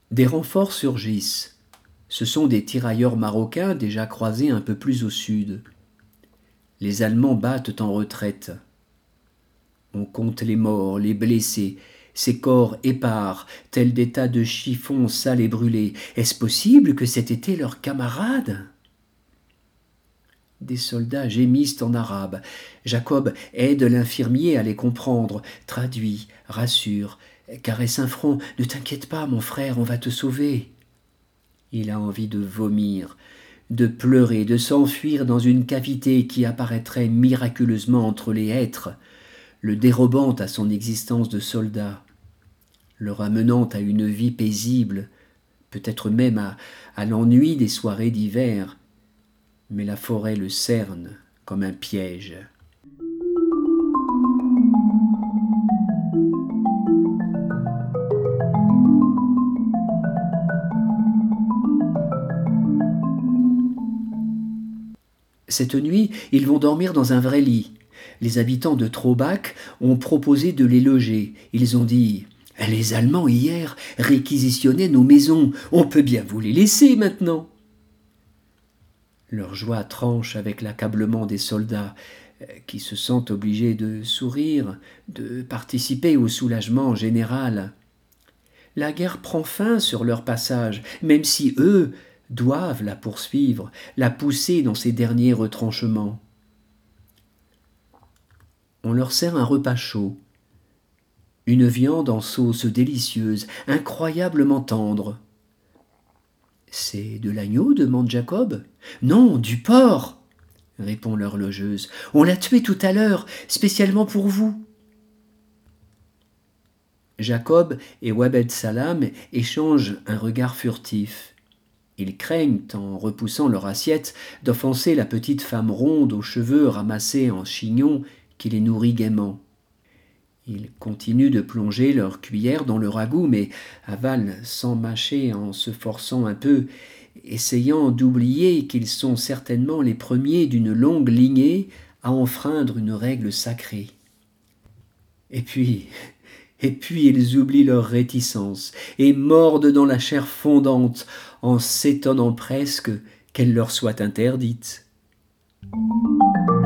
Des renforts surgissent. Ce sont des tirailleurs marocains déjà croisés un peu plus au sud. Les Allemands battent en retraite. On compte les morts, les blessés, ces corps épars, tels des tas de chiffons sales et brûlés. Est-ce possible que c'aient été leurs camarades ? Des soldats gémissent en arabe. Jacob aide l'infirmier à les comprendre, traduit, rassure, caresse un front. « Ne t'inquiète pas, mon frère, on va te sauver. » Il a envie de vomir, de pleurer, de s'enfuir dans une cavité qui apparaîtrait miraculeusement entre les hêtres, le dérobant à son existence de soldat, le ramenant à une vie paisible, peut-être même à l'ennui des soirées d'hiver. Mais la forêt le cerne comme un piège. Cette nuit, ils vont dormir dans un vrai lit. Les habitants de Trobach ont proposé de les loger. Ils ont dit « Les Allemands, hier, réquisitionnaient nos maisons. On peut bien vous les laisser maintenant. » Leur joie tranche avec l'accablement des soldats, qui se sentent obligés de sourire, de participer au soulagement général. La guerre prend fin sur leur passage, même si eux doivent la poursuivre, la pousser dans ses derniers retranchements. On leur sert un repas chaud, une viande en sauce délicieuse, incroyablement tendre. « C'est de l'agneau » demande Jacob. « Non, du porc » répond l'horlogeuse. « On l'a tué tout à l'heure, spécialement pour vous. » Jacob et Wabed Salam échangent un regard furtif. Ils craignent, en repoussant leur assiette, d'offenser la petite femme ronde aux cheveux ramassés en chignon qui les nourrit gaiement. Ils continuent de plonger leur cuillère dans le ragoût, mais avalent sans mâcher en se forçant un peu, essayant d'oublier qu'ils sont certainement les premiers d'une longue lignée à enfreindre une règle sacrée. Et puis ils oublient leur réticence et mordent dans la chair fondante en s'étonnant presque qu'elle leur soit interdite.